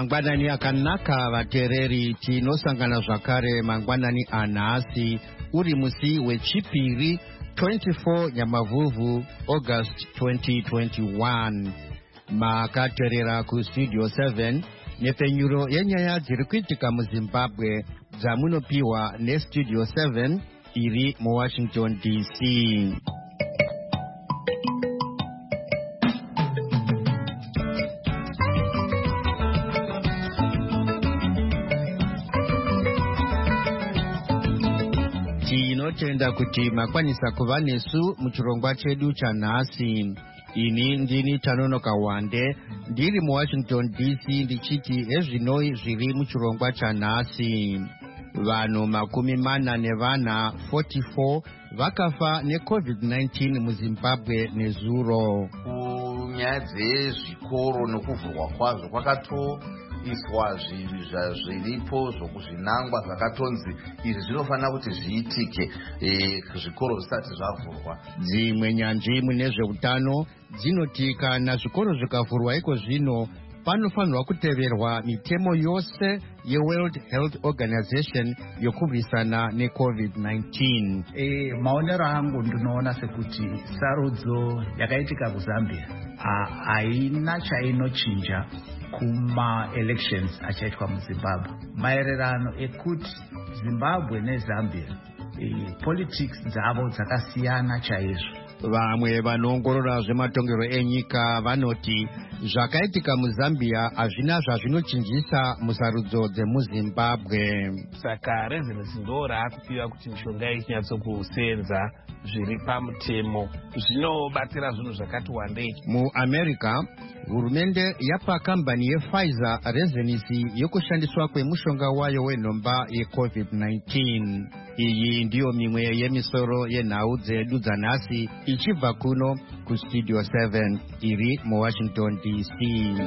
Mangwanani akanaka vatereri, tinosangana zvakare mangwanani anhasi uri musi wechipiri 24 Nyamavhuvhu August 2021. Makateerera kustudio 7 nepfenyuro yenyaya dziri kuitika muZimbabwe dzamunopiwa nestudio 7 iri muWashington DC. Tinotenda kuti makwanisa kuva nesu muchirongwa chedu chanhasi. Ini ndini Tanonoka Wande, ndiri muWashington DC ndichiti ezvinoi zviri muchirongwa chanhasi. Vanhu 44 vakafa neCovid-19 muZimbabwe nezuro. Kunyaya dzezvikoro nekuvhurwa kwazvo kwakatoiswa zviripo zvokuzvinangwa zvakatonzi izvi zvinofanira kuti zviitike zvikoro zvisati zvavhurwa. Dzimwe nyanzvi mune zveutano dzinoti kana zvikoro zvikavhurwa iko zvino panofanirwa kuteverwa mitemo yose yeWorld Health Organization yokurwisana neCovid-19. Maonero angu ndinoona sekuti sarudzo yakaitika kuZambia haina chainochinja kuma-elections achaitwa muZimbabwe, maererano ekuti Zimbabwe neZambia politics dzavo dzakasiyana chaizvo. Vamwe vanoongorora zvematongerwo enyika vanoti zvakaitika muZambia hazvina zvazvinochinjisa musarudzo dzemuZimbabwe. Saka residents ndo raakupiwa kuti mishonga ichinyatsokusenza zviri pamutemo zvinobatsira zvinhu zvakati wandei. MuAmerica, hurumende yapa kambani yePfizer rezenisi yokushandiswa kwemushonga wayo wenhomba yeCovid-19. Iyi ndiyo mimwe yemisoro yenhau dzedu dzanhasi ichibva kuno kustudio 7 iri muWashington DC.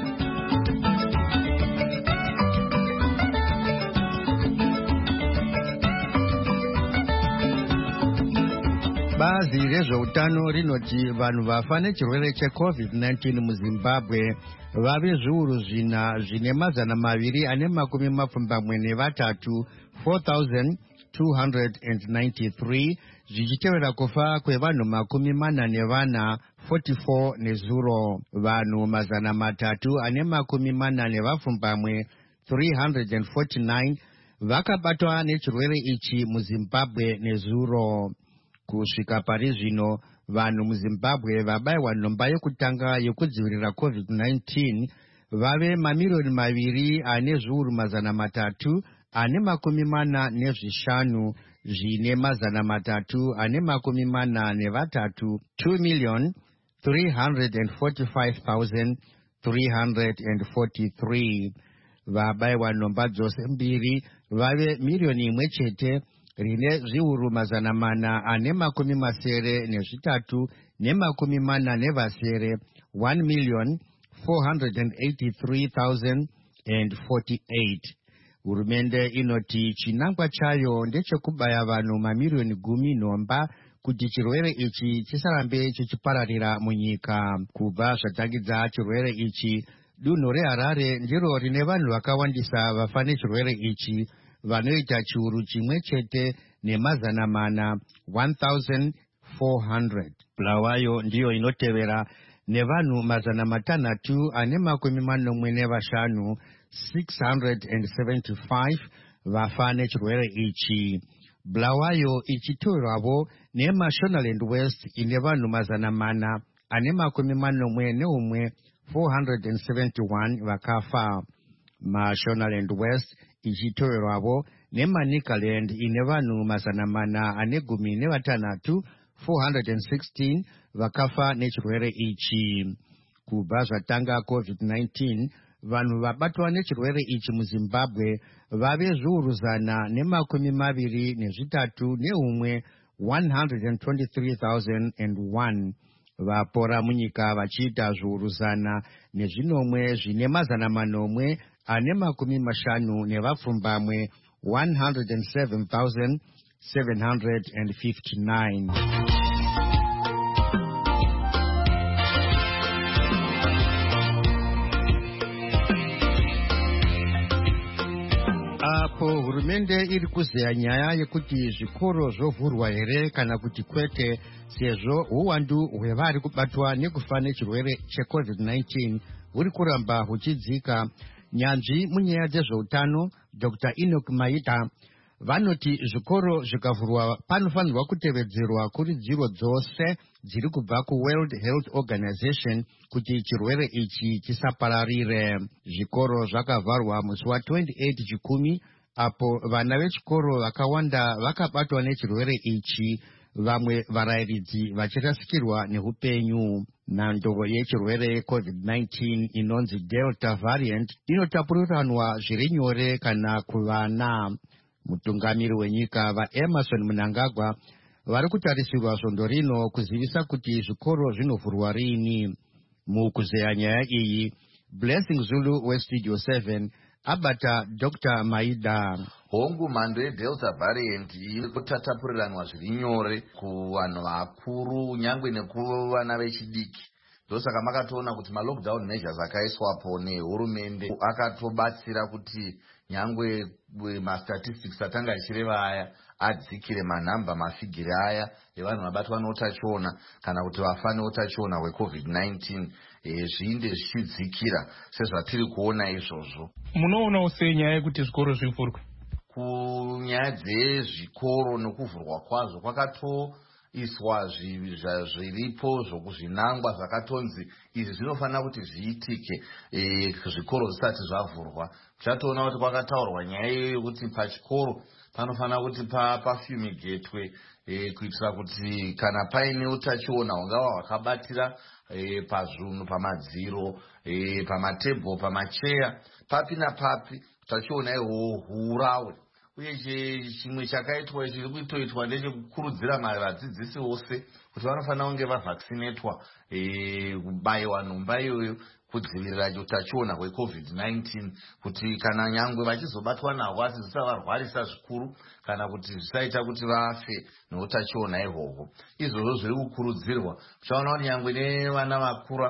Bazi rezveutano rinoti vanhu vafa nechirwere cheCovid-19 muZimbabwe vave zviuru zvina zvine mazana maviri ane makumi mapfumbamwe nevatatu 4,293 zvichitevera kufa kwevanhu 44 nezuro. Vanhu mazana matatu ane makumi mana nevapfumbamwe 349 vakabatwa nechirwere ichi muZimbabwe nezuro. Kusvika pari zvino vanhu muZimbabwe vabayiwa nhomba yokutanga yokudzivirira COVID-19 vave mamiliyoni 2 ane zviuru mazana matatu ane makumi mana nezvishanu zvine mazana matatu ane makumi mana nevatatu 2,345,343. Vabayiwa nhomba dzose mbiri vave miliyoni 1 chete rine zviuru mazana mana ane makumi masere nezvitatu nemakumi mana nevasere 1,483,048. Hurumende inoti chinangwa chayo ndechekubaya vanhu mamiliyoni 10 nhomba kuti chirwere ichi chisarambe chichipararira munyika. Kubva zvatangidza chirwere ichi, dunhu reHarare ndiro rine vanhu vakawandisa vafa nechirwere ichi vanoita chiuru chimwe chete nemazana mana 1,400. Bulawayo ndiyo inotevera nevanhu mazana matanhatu ane makumi manomwe nevashanu 675 vafa nechirwere ichi. Bulawayo ichiteverwavo neMashonaland West ine vanhu mazana mana ane makumi manomwe neumwe 471 vakafa. Mashonaland West ichiteverwavo neManicaland ine vanhu mazana mana ane gumi nevatanhatu 416 vakafa nechirwere ichi. Kubva zvatanga COVID-19, vanhu vabatwa nechirwere ichi muZimbabwe vave zviuru zana nemakumi maviri nezvitatu neumwe 123,001. Vapora munyika vachiita zviuru zana nezvinomwe zvine mazana manomwe ane makumi mashanu nevapfumbamwe 107,759. Apo hurumende iri kuzeya nyaya yekuti zvikoro zvovhurwa here kana kuti kwete, sezvo uwandu hwevari kubatwa nekufa nechirwere cheCovid-19 huri kuramba huchidzika. Nyanzvi munyaya dzezveutano Dr. Enoch Maida vanoti zvikoro zvikavhurwa panofanirwa kutevedzerwa kuridziro dzose dziri kubva kuWorld Health Organization kuti chirwere ichi chisapararire. Zvikoro zvakavharwa musi wa28 Chikumi apo vana vechikoro vakawanda vakabatwa nechirwere ichi, vamwe varayiridzi vachirasikirwa neupenyu. Nhando yechirwere COVID-19 inonzi Delta variant inotapuriranwa zviri nyore kana kuvana. Mutungamiri wenyika vaEmerson Mnangagwa vari kutarisirwa svondo rino kuzivisa kuti zvikoro zvinovhurwa rini. Mukuzeya nyaya iyi, Blessing Zulu weStudio 7 abata Dr. Maida. Hongu mhando yeDelta variant iri kutatapuriranwa zviri nyore kuvanhu vakuru nyangwe nekuvana vechidiki. Ndosaka makatoona kuti malockdown measures akaiswapo nehurumende akatobatsira kuti nyangwe mastatistics atanga achireva aya adzikire, manhamba mafigiri aya evanhu vabatwa neutachiona kana kuti vafa neutachiona hweCovid-19 zvinde zvichidzikira sezvatiri kuona izvozvo. Munoonawo sei nyaya yekuti zvikoro zvivhurwe? Kunyaya dzezvikoro nekuvhurwa kwazvo kwakatoiswa zviripo zvokuzvinangwa zvakatonzi izvi zvinofanira kuti zviitike zvikoro zvisati zvavhurwa. Tichatoona kuti kwakataurwa nyaya iyoyo yokuti pachikoro panofanira kuti pafumigetwe kuitira kuti kana paine utachiona hungava hwakabatira pazvunhu, pamadziro, pamatebho, pamacheya, papi napapi utachiona ihwohwo huurawe. Uye chimwe chakaitwa chiri kutoitwa ndechekukurudzira vadzidzisi vose kuti vanofanira kunge vavhaccinatwa, kubayiwa nhumba iyoyo kudzivirira utachiona hweCovid-19 kuti kana nyangwe vachizobatwa nahwo asi zvisavarwarisa zvikuru kana kuti zvisaita kuti vafe neutachiona ihwohwo. Izvozvo zviri kukurudzirwa. Tichaona kuti nyangwe nevana vakura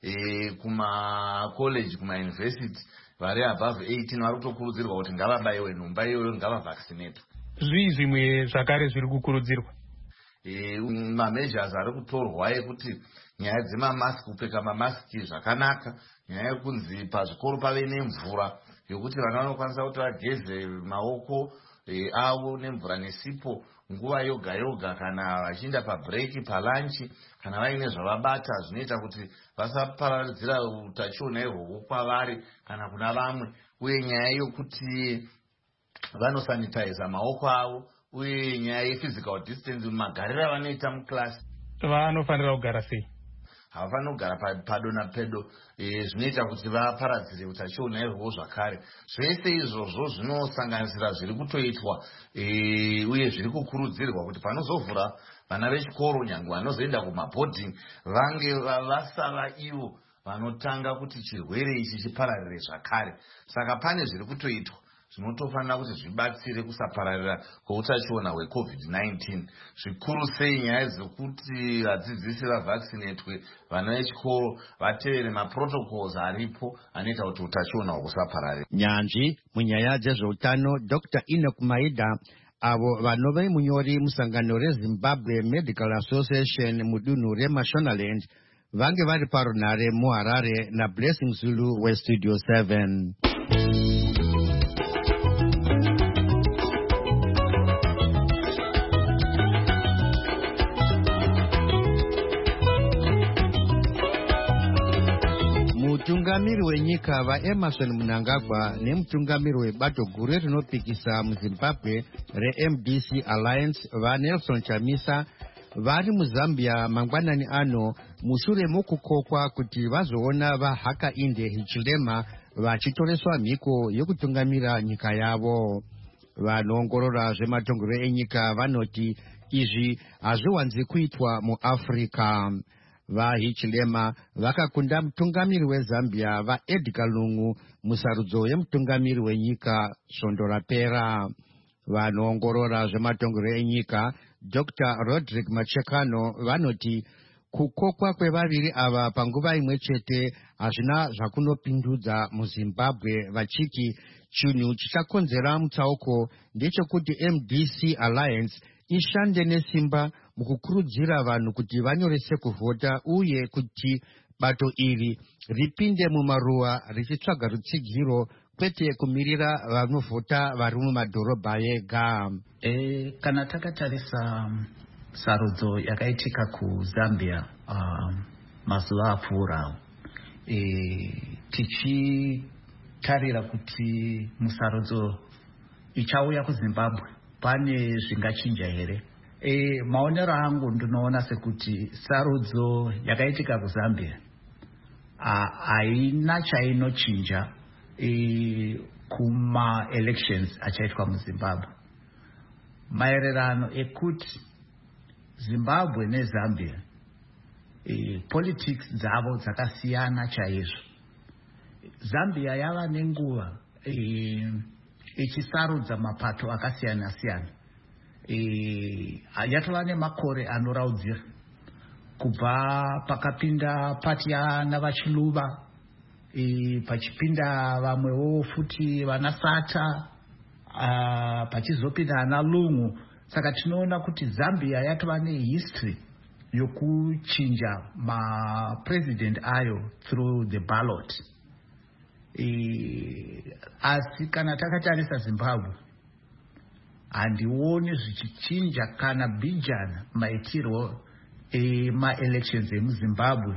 kumakoleji, kumayunivhesiti vari above 18 vari kutokurudzirwa kuti ngavabayiwe nhumba iyoyo, ngavavhaccinatwe. Zvii zvimwe zvakare zviri kukurudzirwa? Mameasures ari kutorwa ekuti nyaya dzemamaski, kupfeka mamaski zvakanaka, nyaya yekunzi pazvikoro pave nemvura yokuti vana vanokwanisa kuti vageze maoko avo nemvura nesipo nguva yoga yoga kana vachienda pabreaki, palanchi, kana vaine zvavabata zvinoita kuti vasaparadzira utachiona ihwohwo kwavari kana kuna vamwe. Uye nyaya yokuti vanosanitiza maoko avo, uye nyaya yephysical distance mumagariro avanoita muklasi. Vanofanira kugara sei? Havafanira kugara pado napedo, zvinoita kuti vaparadzire utachiona ihwohwo zvakare. Zvese izvozvo zvinosanganisira zviri kutoitwa uye zviri kukurudzirwa kuti panozovhura vana vechikoro nyangwe vanozoenda kumabhodhingi vange vasava ivo vanotanga kuti chirwere ichi chipararire zvakare. Saka pane zviri kutoitwa zvinotofanira kuti zvibatsire kusapararira kweutachiona hweCovid-19. Zvikuru sei nyaya dzekuti vadzidzisi vavhaccinatwe, vana vechikoro vatevere maprotocols aripo anoita kuti utachiona husapararire. Nyanzvi munyaya dzezveutano Dr. Enoch Maida avo vanove munyori musangano reZimbabwe Medical Association mudunhu reMashonaland vange vari parunhare muHarare naBlessing Zulu weStudio 7. Mutungamiri wenyika vaEmerson Mnangagwa nemutungamiri webato guru rinopikisa muZimbabwe reMDC Alliance vaNelson Chamisa vari muZambia mangwanani ano mushure mokukokwa kuti vazoona vaHakainde Hichilema vachitoreswa mhiko yokutungamira nyika yavo. Vanoongorora zvematongero enyika vanoti izvi hazviwanzi kuitwa muAfrica. VaHichilema vakakunda mutungamiri weZambia vaEdgar Lungu musarudzo yemutungamiri wenyika svondo rapera. Vanoongorora zvematongero enyika Dr. Roderick Machekano vanoti kukokwa kwevaviri ava panguva imwe chete hazvina zvakunopindudza muzimbabwe vachiti chinhu chichakonzera mutsauko ndechekuti MDC Alliance ishande nesimba mukukurudzira vanhu kuti vanyorese kuvhota uye kuti bato iri ripinde mumaruwa richitsvaga rutsigiro kwete kumirira vanovhota vari mumadhorobha yega. Kana takatarisa sarudzo yakaitika kuZambia mazuva apfuura tichitarira kuti musarudzo ichauya kuZimbabwe pane zvingachinja here. Maonero angu ndinoona sekuti sarudzo yakaitika kuZambia haina chainochinja kuma elections achaitwa muZimbabwe, maererano ekuti Zimbabwe neZambia politics dzavo dzakasiyana chaizvo. Zambia yava nenguva ichisarudza mapato akasiyana siyana, yatova nemakore anoraudzira kubva pakapinda pati yana vachiluva, pachipinda vamwewo futi vanasata, pachizopinda ana lungu. Saka tinoona kuti Zambia yatova nehistory yokuchinja mapresident ayo through the ballot. Asi kana takatarisa Zimbabwe handioni zvichichinja kana bijana maitirwo ma-elections emuZimbabwe.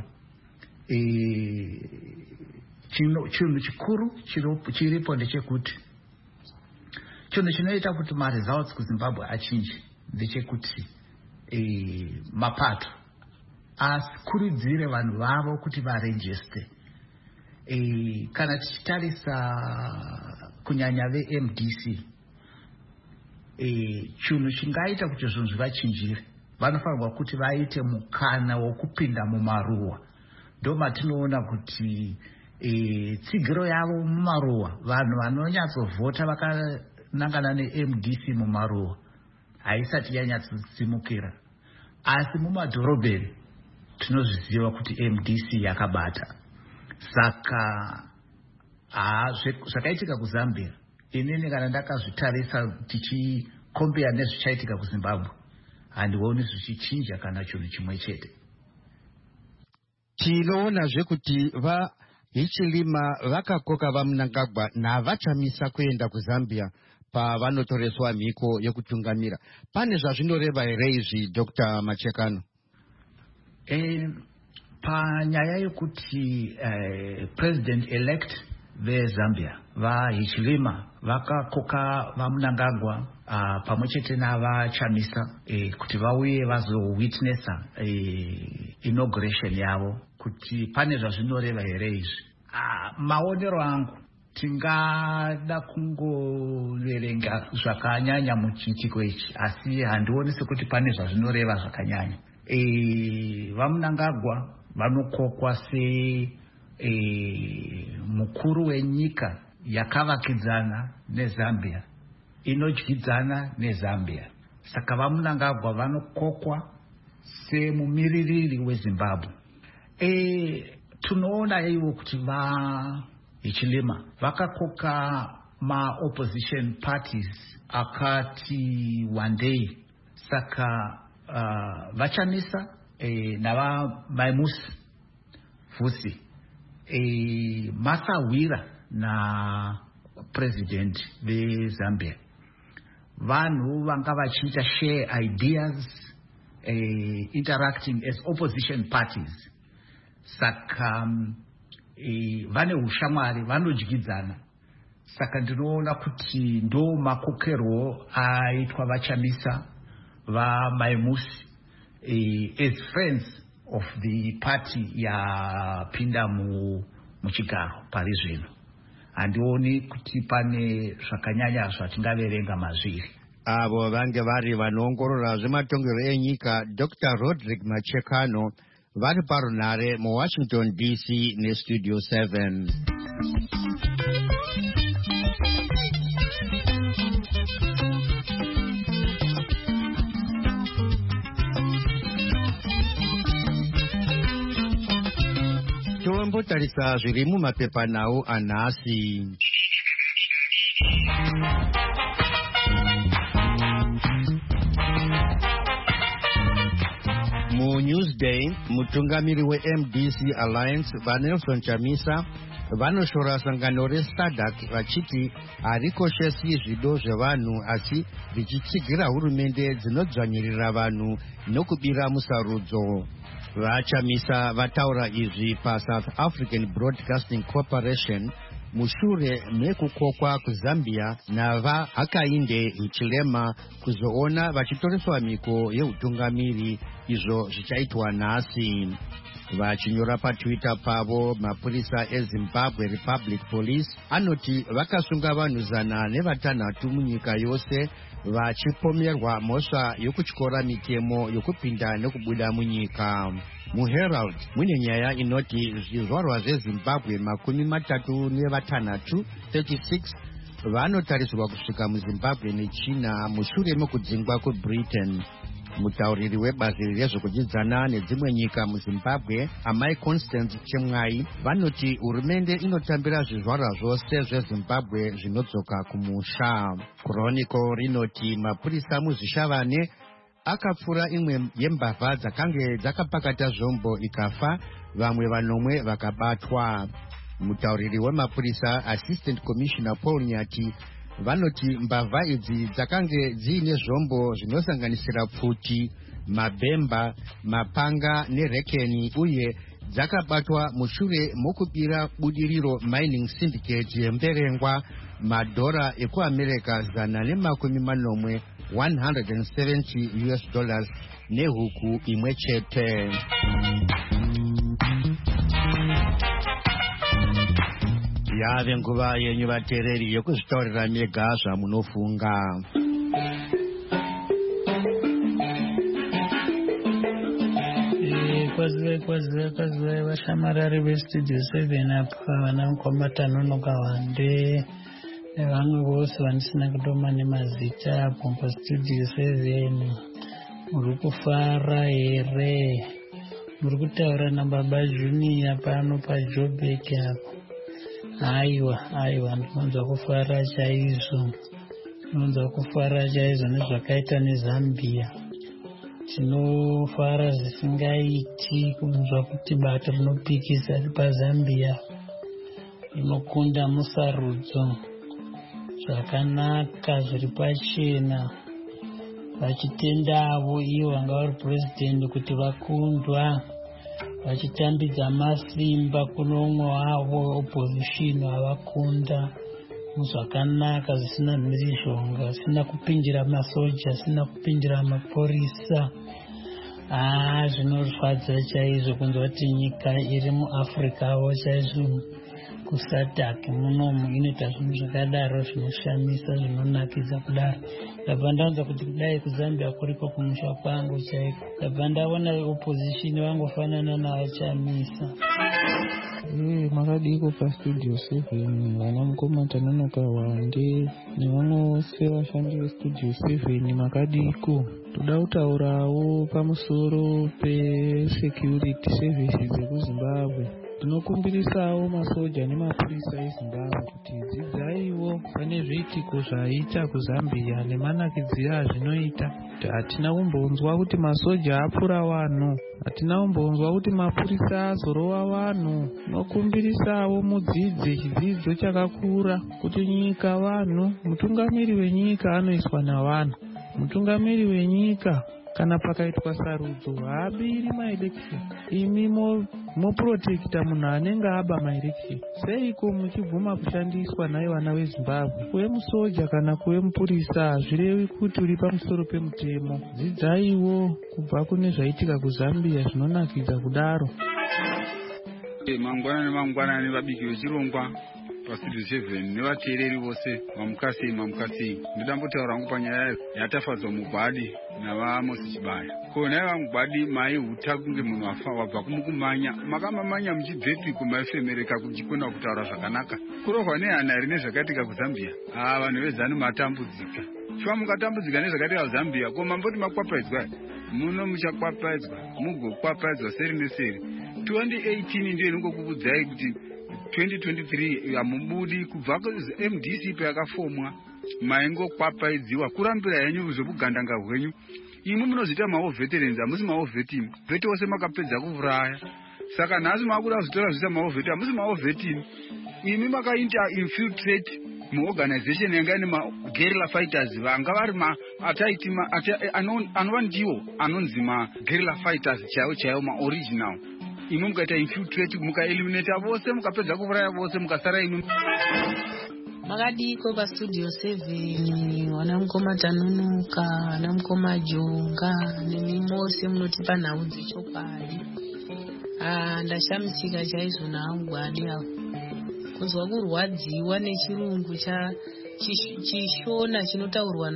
Chinhu chikuru chiripo ndechekuti chinhu chinoita kuti ma-results kuZimbabwe achinje ndechekuti mapato asikurudzire vanhu vavo kuti varejeste. Kana tichitarisa kunyanya veMDC, chinhu chingaita kuti zvinhu zvivachinjire vanofanirwa kuti vaite mukana wokupinda mumaruwa. Ndo matinoona kuti tsigiro yavo mumaruwa, vanhu vanonyatsovhota vakanangana neMDC mumaruwa haisati yanyatsosimukira, asi mumadhorobheni tinozviziva kuti MDC yakabata. Saka zvakaitika kuZambia, inini kana ndakazvitarisa tichikombea nezvichaitika kuZimbabwe, handioni zvichichinja kana chinhu chimwe chete. Tinoonazve kuti vaHichilema vakakoka vaMnangagwa navachamisa kuenda kuZambia pavanotoreswa mhiko yekutungamira. Pane zvazvinoreva here izvi, Dr. Machekano? Panyaya yokuti president elect veZambia vaHichilema vakakoka vaMnangagwa pamwe chete navachamisa kuti vauye vazowitnessa inauguration yavo, kuti pane zvazvinoreva here izvi. Maonero angu tingada kungoverenga zvakanyanya muchiitiko ichi, asi handioni sekuti pane zvazvinoreva zvakanyanya. VaMnangagwa vanokokwa mukuru wenyika yakavakidzana neZambia, inodyidzana neZambia. Saka vaMnangagwa vanokokwa semumiririri weZimbabwe. Tunoona ivo kuti vaHichilema vakakoka ma-opposition parties akati wandei. Saka vachamisa navamaimusi fusi masawira na president veZambia. Vanhu vanga vachiita share ideas, interacting as opposition parties. Saka vane ushamwari, vanodyidzana. Saka ndinoona kuti ndo makokerwo aitwa vachamisa vamaimusi as friends of the party yapinda muchigaro pari zvino. Handioni kuti pane zvakanyanya zvatingaverenga mazviri. Avo vange vari vanoongorora zvematongero enyika, Dr. Roderick Machekano, vari parunare muWashington DC neStudio 7. tinotarisa zviri mumapepanhau anhasi. MuNewsday, mutungamiri weMDC Alliance vaNelson Chamisa vanoshora sangano reSADC vachiti harikoshesi zvido zvevanhu asi vichitsigira hurumende dzinodzvanyirira vanhu nokubira musarudzo. VaChamisa vataura izvi paSouth African Broadcasting Corporation mushure mekukokwa kuZambia navaHakainde Hichilema kuzoona vachitoreswa mhiko yeutungamiri, izvo zvichaitwa nhasi. Vachinyora paTwitter pavo, mapurisa eZimbabwe Republic Police anoti vakasunga vanhu 106 munyika yose vachipomerwa mhosva yokutyora mitemo yokupinda nekubuda munyika. MuHerald mune nyaya inoti zvizvarwa zveZimbabwe 36 vanotarisirwa kusvika muZimbabwe nechina mushure mekudzingwa kuBritain. Mutauriri webazi rezvokudyidzana nedzimwe nyika muZimbabwe, Amai Constance Chemwai, vanoti hurumende inotambira zvizvarwa zvose zveZimbabwe zvinodzoka kumusha. Chronicle rinoti mapurisa muzvishavane akapfura imwe yembavha dzakange dzakapakata zvombo ikafa, vamwe vanomwe vakabatwa. Mutauriri wemapurisa Assistant Commissioner Paul Nyati vanoti mbavha idzi dzakange dziine zvombo zvinosanganisira pfuti, mabhemba, mapanga nerekeni, uye dzakabatwa mushure mokubira budiriro mining syndicate yemberengwa madhora ekuAmerica 140 $170 nehuku imwe chete. Yave nguva yenyu vateereri yokuzvitaurira mega zvamunofunga. Kwaziwe vashamarari vestudio 7 apa vanamukoma Tanonoka Wande nevamwe vose vandisina kutoma nemazita apo pastudio 7. Muri kufara here? Muri kutaura naBaba Junior pano paJoburg apo? Aiwa, ndinonzwa kufara chaizvo. Nezvakaita neZambia. Tinofara zvisingaiti kunzwa kuti bato rinopikisa paZambia rinokunda musarudzo. Zvakanaka, zviri pachena. Vachitendavo ivo vanga vari president kuti vakundwa, vachitambidza masimba kuno umwe wavo opposition havakunda. Zvakanaka, zvisina mhirizhonga, zvisina kupindira masoja, zvisina kupindira mapurisa. Zvinorwadza chaizvo kunzwa kuti nyika iri muAfrikawo chaizvo kuSADC munomu inoita zvinhu zvakadaro, zvinoshamisa, zvinonakidza kudaro. Ndabva ndaonza kuti kudai kuZambia kuriko kumusha kwangu chaiko. Ndabva ndaona opposition vangofanana navaChamisa. Makadiko pastudio 7 vanamukoma Tanonoka Wande nevamwe vose vashandi vestudio 7 makadiko. Toda kutaurawo pamusoro pesecurity services dzekuZimbabwe. Tinokumbirisawo masoja nemapurisa eZimbabwe kuti dzidzaiwo pane zviitiko zvaita kuZambia nemanakidziro azvinoita. Hatina kumbonzwa kuti masoja apfura vanhu, hatina kumbonzwa kuti mapurisa azorova vanhu. Tinokumbirisawo mudzidze chidzidzo chakakura kuti nyika vanhu, mutungamiri wenyika anoiswa navanhu. Mutungamiri wenyika kana pakaitwa sarudzo haabiri maelection. Imi moprotekta munhu anenge aba maelection. Seiko muchibvuma kushandiswa naye vana veZimbabwe? Kuve musoja kana kuve mupurisa hazvirevi kuti uri pamusoro pemutemo. Dzidzaiwo kubva kune zvaitika kuZambia zvinonakidza kudaro. Mangwanani vabiki vechirongwa pastudio 7 nevateereri vose mamukasei. Ndidambotaura hangu panyaya yatafadzwa mugwadi navaMosi Chibaya. Ko naye vamugwadi maihuta kunge munhu wabva kumukumanya, makamamanya muchibvepiko maifemereka kuchikona kutaura zvakanaka. Kurohwa nehanari nezvakatika kuZambia. Vanhu vezanu matambudzika. Chwa mungatambudzika nezvakatika kuZambia, ko mamboti makwapaidzwa. Muno muchakwapaidzwa, mugokwapaidzwa seri neseri. 2018 ndiyo inongokubudzai kuti 2023 hamubudi kubva MDC payakafomwa maingokwapayidziwa kurambira henyu zvokugandanga hwenyu. Imi munoziita mawo veterans hamusi mawo vetimi vete wose makapedza kuuraya. Saka nhasi makuda kuzotora zviita mawo veti hamusi mawo vetimi. Imi makaita infiltrate muorganization yanga ine maguerrilla fighters vanga vari ataiti anova ndiwo anonzi maguerrilla fighters chaiwo maoriginal. Imi mukaita infiltrate mukaeliminata vose mukapedza kuuraya vose mukasara imi. Makadiko pastudio 7 wana mukoma Tanunuka, wana mukoma Jonga, nemi mose munotipa nhau dzechokwadi. Ndashamisika chaizvo naangu adi apo. Kuzwa kurwadziwa nechirungu chishona chinotaurwa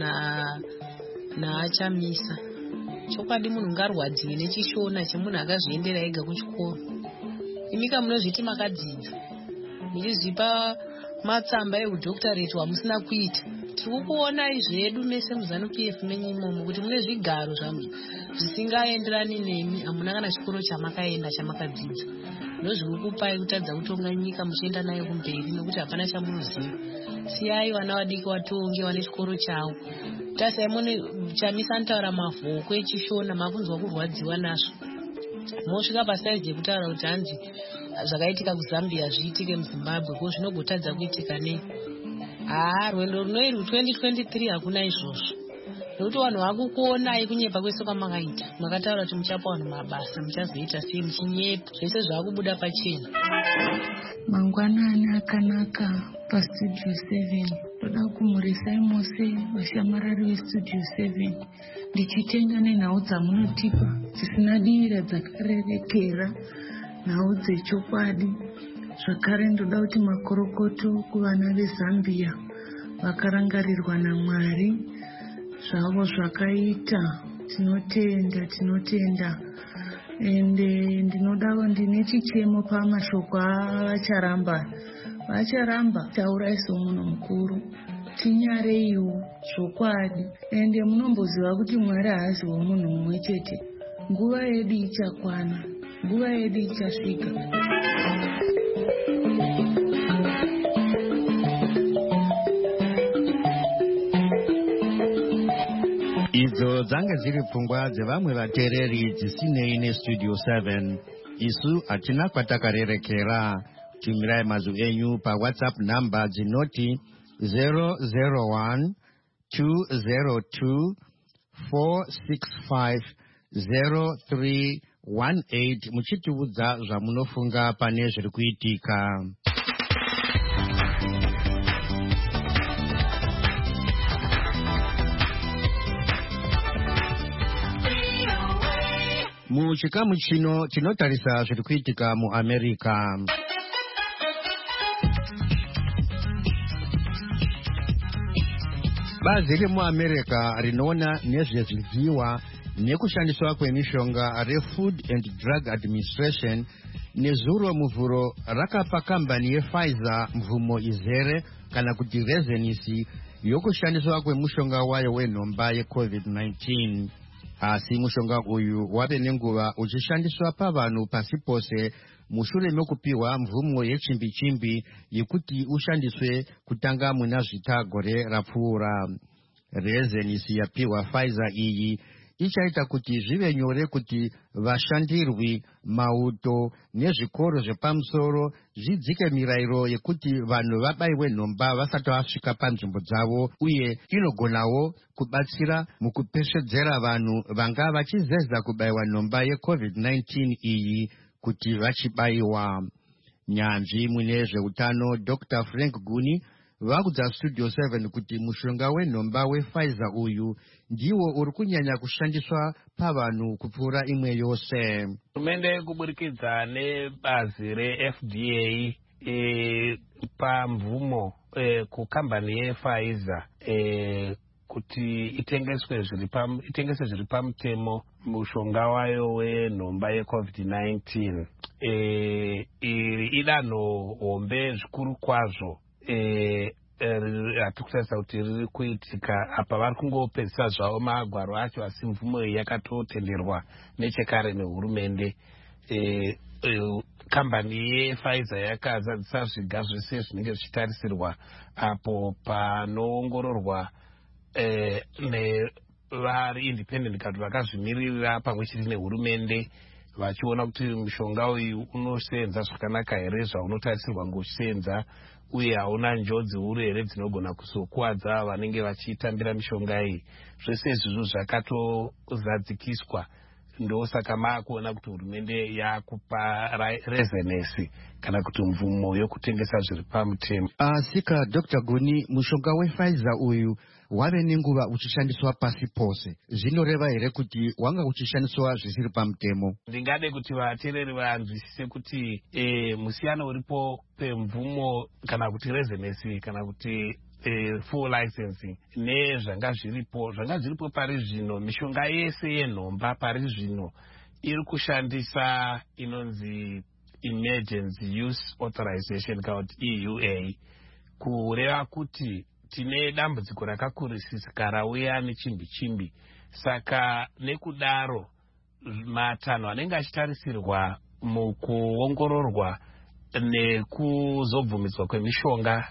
naachamisa. Chokwadi munhu ngarwadziwe nechishona chemunhu akazviendera ega kuchikoro. Imika munozviti makadzidza. Muchizvipa matsamba eudhokutarate wamusina kuita. Tiri kuona izvedu mese muZANU-PF menyu imomo kuti mune zvigaro zvisingaenderani nemi, hamuna kana chikoro chamakaenda chamakadzidza. Ndozviri kupai kutadza kutonga nyika muchienda nayo kumberi nokuti hapana chamunoziva. Siyai vana vadiki vatonge vane chikoro chavo. Tasai mune chamisa anotaura mavhoko echishona makunzwa kurwadziwa nazvo. Mosvika pasaizi yekutaura kuti hanzi zvakaitika kuZambia zviitike muZimbabwe ko zvinogotadza kuitika nei. Rwendo runoiri 2023 hakuna izvozvo. Nokuti vanhu vakukuonai kunyepa kwese kwamakaita. Makataura kuti muchapa vanhu mabasa, muchazoita sei muchinyepa. Zvese zvakubuda pachena. Mangwanani akanaka pastudio 7. Ndoda kumurisai mose vashamarari vestudio 7. Ndichitenga nenhau dzamunotipa dzisina dira dzakarerekera, nhau dzechokwadi. Zvakare ndoda kuti makorokoto kuvana veZambia vakarangarirwa naMwari zvavo zvakaita. Tinotenda. Ende ndinodawo ndine chichemo pamashoko vacharamba taurai somunhu mukuru. Tinyareiwo zvokwadi. Ende munomboziva kuti Mwari haaziwo munhu mumwe chete. Nguva yedu ichakwana, nguva yedu ichasvika. Idzo dzange dziri pfungwa dzevamwe vateereri dzisinei nestudio 7. Isu hatina kwatakarerekera. Tumirai mazwi enyu paWhatsApp namba dzinoti 001 202 465 0318 muchitiudza zvamunofunga pane zviri kuitika. Muchikamu chino tinotarisa zviri kuitika muAmerica. Bazi remuAmerica rinoona nezvezvidyiwa nekushandiswa kwemishonga reFood and Drug Administration nezuro muvhuro rakapa kambani yePfizer mvumo izere kana kuti rezenisi yokushandiswa kwemushonga wayo wenhomba yeCovid-19. Asi mushonga uyu wave nenguva uchishandiswa pavanhu pasi pose mushure mekupiwa mvumo yechimbi-chimbi yekuti ushandiswe kutanga muna zvita gore rapfuura. Rezenisi yapiwa Pfizer iyi ichaita kuti zvive nyore kuti vashandirwi, mauto nezvikoro zvepamusoro zvidzike mirayiro yekuti vanhu vabaiwe nhomba vasati vasvika panzvimbo dzavo, uye inogonawo kubatsira mukupeshedzera vanhu vanga vachizeza kubaiwa nhomba yeCovid-19 iyi kuti vachibaiwa. Nyanzvi mune zveutano Dr. Frank Guni vakudza studio 7 kuti mushonga wenhomba wePfizer uyu ndiwo uri kunyanya kushandiswa pavanhu kupfuura imwe yose. Hurumende kuburikidza nebazi reFDA pamvumo kukambani yePfizer kuti itengese zviri pamutemo mushonga wayo wenhomba yeCovid-19. Idanho hombe zvikuru kwazvo hatikusarisa kuti riri kuitika apa vari kungopedzisa zvavo magwaro acho, asi mvumo iyi yakatotenderwa nechekare nehurumende. kambani yePfizer yakazadzisa zviga zvese zvinenge zvichitarisirwa apo panoongororwa nevari independent kuti vakazvimirira pamwe chete nehurumende vachiona kuti mushonga uyu unosenza zvakanaka here zvaunotarisirwa ngokusenza uye hauna njodzi huru here dzinogona kuzokuwadza vanenge vachitambira mishonga iyi. Zvese izvozvo zvakatozadzikiswa, ndosaka maakuona kuti hurumende yakupa rezenesi kana kuti mvumo yokutengesa zviri pamutemo. Sika Dr. Guni, mushonga wePfizer uyu wave nenguva uchishandiswa pasi pose. Zvinoreva here kuti wanga uchishandiswa zvisiri pamutemo? Ndingade kuti vateereri vanzwisise kuti musiyano uripo pemvumo kana kuti rezenesi kana kuti full licensing nezvanga zviripo pari zvino. Mishonga yese yenhomba pari zvino iri kushandisa inonzi emergency use authorization kana kuti EUA, kureva kuti tine dambudziko rakakurisisika rauya nechimbi. Saka nekudaro matanho anenge achitarisirwa mukuongororwa nekuzobvumidzwa kwemishonga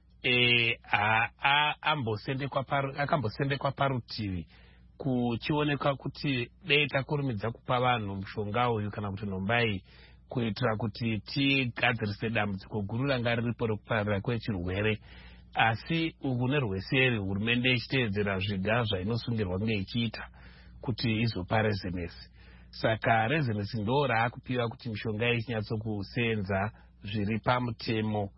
akambosendekwa parutivi kuchionekwa kuti dei takurumidza kupa vanhu mushonga uyu kana kuti nhomba iyi kuitira kuti tigadzirise dambudziko guru ranga riripo rekupararira kwechirwere. Asi uku nerweseri hurumende ichiteedzera zviga zvainosungirwa kunge ichiita kuti izopa rezenesi. Saka rezenesi ndo raakupiwa kuti mishonga ichinyatsokusenza zviri pamutemo.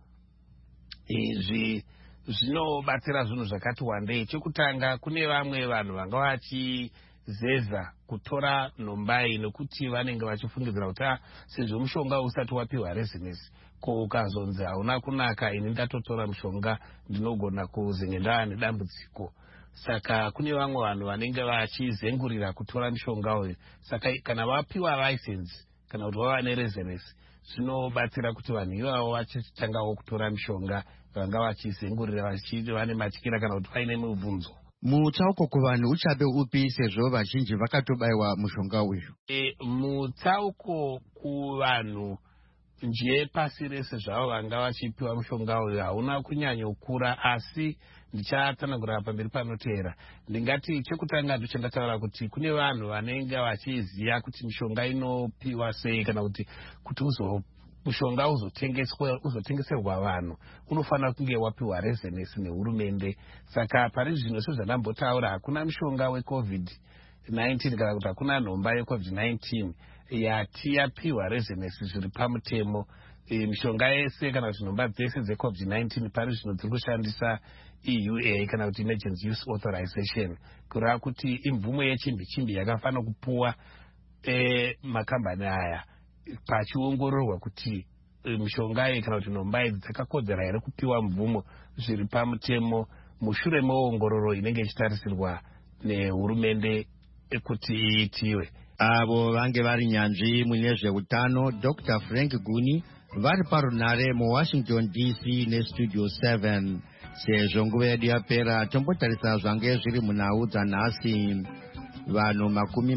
Izvi zvinobatsira zvinhu zvakati wandei. Chekutanga, kune vamwe vanhu vanga vachizeza kutora nhomba iyi nekuti vanenge vachifungidzira kuti sezvo mushonga usati wapiwa rezenesi, ko ukazonzi hauna kunaka, ini ndatotora mushonga ndinogona kuzenge ndava nedambudziko. Saka kune vamwe vanhu vanenge vachizengurira kutora mushonga uyu. Saka kana vapiwa license kana kuti vava nerezenesi, zvinobatsira kuti vanhu ivavo vachitangawo kutora mishonga vanga vachizengurira vachiti vane matyira kana kuti vaine mibvunzo. Mutsauko kuvanhu uchabe upi sezvo vazhinji vakatobayiwa mushonga uyu? Mutsauko kuvanhu nje pasi rese zvavo vanga vachipiwa mushonga uyu hauna kunyanyokura, asi ndichatsanangurira pamberi panoteera. Ndingati chekutanga ndochandataura kuti kune vanhu vanenge vachiziva kuti mishonga inopiwa sei kana kuti mushonga uzotengeserwa vanhu unofanira kunge wapiwa rezenesi nehurumende. Saka pari zvino sezvandambotaura, hakuna mushonga weCovid-19 kana kuti hakuna nhomba yeCovid-19 yati yapiwa rezenesi zviri pamutemo. Mishonga yese kana kuti nhomba dzese dzeCovid-19 pari zvino dziri kushandisa EUA kana kuti emergency use authorization, kureva kuti imvumo yechimbi yakafanira kupuwa makambani aya pachiongororwa kuti mishonga iyi kana kuti nhomba idzi dzakakodzera here kupiwa mvumo zviri pamutemo mushure meongororo inenge ichitarisirwa nehurumende kuti iitiwe. Avo vange vari nyanzvi mune zveutano, Dr. Frank Guni, vari parunhare muWashington DC nestudio 7. Sezvo nguva yedu yapera, tombotarisa zvange zviri munhau dzanhasi. Vanhu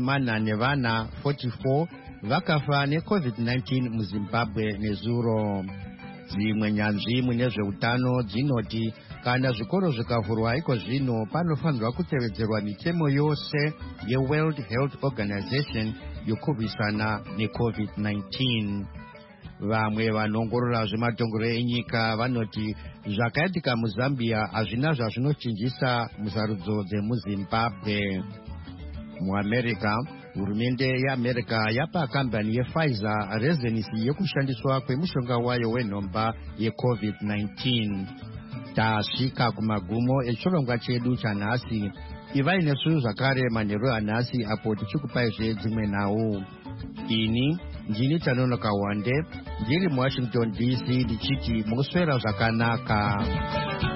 44 vakafa neCovid-19 muZimbabwe nezuro. Dzimwe nyanzvi mune zveutano dzinoti kana zvikoro zvikavhurwa iko zvino panofanirwa kutevedzerwa mitemo yose yeWorld Health Organization yokurwisana neCovid-19. Vamwe vanoongorora zvematongero enyika vanoti zvakaitika muZambia hazvina zvazvinochinjisa musarudzo dzemuZimbabwe. MuAmerica, hurumende yeAmerica yapa kambani yePfizer rezenisi yekushandiswa kwemushonga wayo wenhomba yeCovid-19. Tasvika kumagumo echirongwa chedu chanhasi. Ivai nesu zvakare manheru anhasi apo tichikupaizve dzimwe nhau. Ini ndini Tanonoka Wande, ndiri muWashington DC ndichiti muswera zvakanaka.